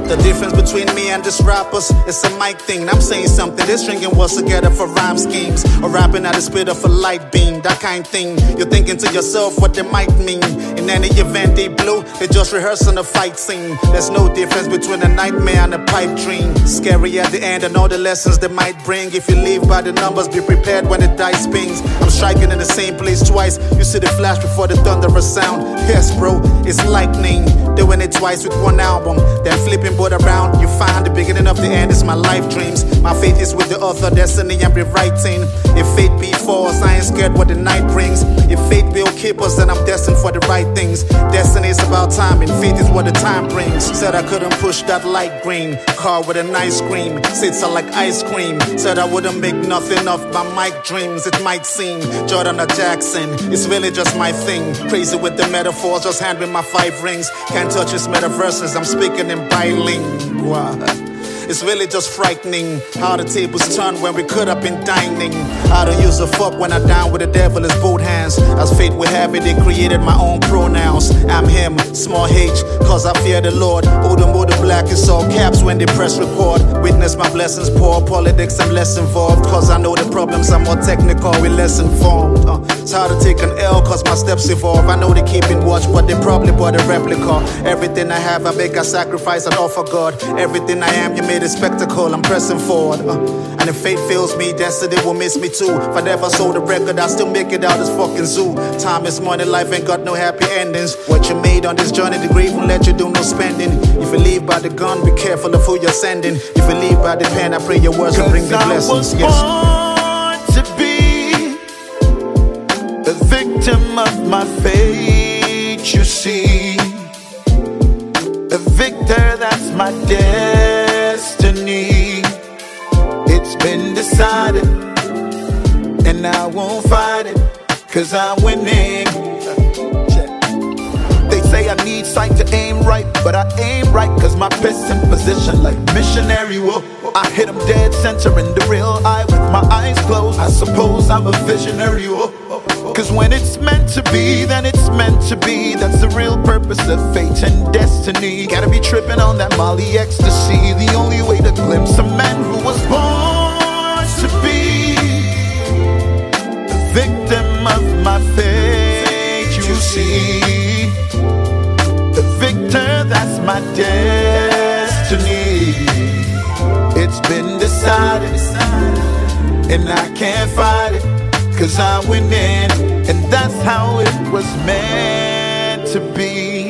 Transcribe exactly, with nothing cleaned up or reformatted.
The difference between me and this rappers is a mic thing. I'm saying something, they're stringing words together for rhyme schemes, or rapping at the speed of a light beam, that kind thing. You're thinking to yourself what they might mean. In any event they blew, they just rehearsing a fight scene. There's no difference between a nightmare and a pipe dream. Scary at the end and all the lessons they might bring. If you live by the numbers, be prepared when the dice spins. I'm striking in the same place twice. You see the flash before the thunderous sound. Yes bro, it's lightning. Doing it twice with one album, then flipping both around. You find the beginning of the end is my life dreams. My faith is with the author, destiny and rewriting. If fate be for us, I ain't scared what the night brings. If fate will keep us, then I'm destined for the right things. Destiny is about time and faith is what the time brings. Said I couldn't push that light green car with a nice scream. Sits are like ice cream. Said I wouldn't make nothing of my mic dreams. It might seem Jordan or Jackson, it's really just my thing. Crazy with the metaphors, just hand me my five rings. Can't touch his metaverses, I'm speaking in bilingual. It's really just frightening how the tables turn when we could have been dining. I don't use a fuck when I dine with the devil is both hands. As fate would have it, they created my own pronouns. I'm him, small h, cause I fear the Lord. Odomo the black is all caps when they press record. Witness my blessings pour, politics I'm less involved. Cause I know the problems are more technical, we less informed. uh, It's hard to take an L cause my steps evolve. I know they keep in watch but they probably bought a replica. Everything I have I make a sacrifice and offer God. Everything I am you made a spectacle, I'm pressing forward. uh, And if fate fails me, destiny will miss me too. If I never sold a record, I still make it out this fucking zoo. Time is money, life ain't got no happy endings. What you made on this journey, the grave won't let you do no spending. If you leave by the gun, be careful of who you're sending. If you leave by the pen, I pray your words will bring the blessings. I was yes. born to be a victim of my fate, you see. A victor, that's my destiny. It's been decided, and I won't fight it, cause I'm winning. They say I need sight to aim right, but I aim right cause my best in position like missionary. Whoa. I hit them dead center in the real eye with my eyes closed. I suppose I'm a visionary. Whoa. Cause when it's meant to be, then it's meant to be. That's the real purpose of fate and destiny. Gotta be tripping on that Molly ecstasy. The only way to glimpse a man who was born to be the victim of my fate, you see. The victor, that's my destiny. It's been decided, and I can't fight it, cause I'm winning, and that's how it was meant to be.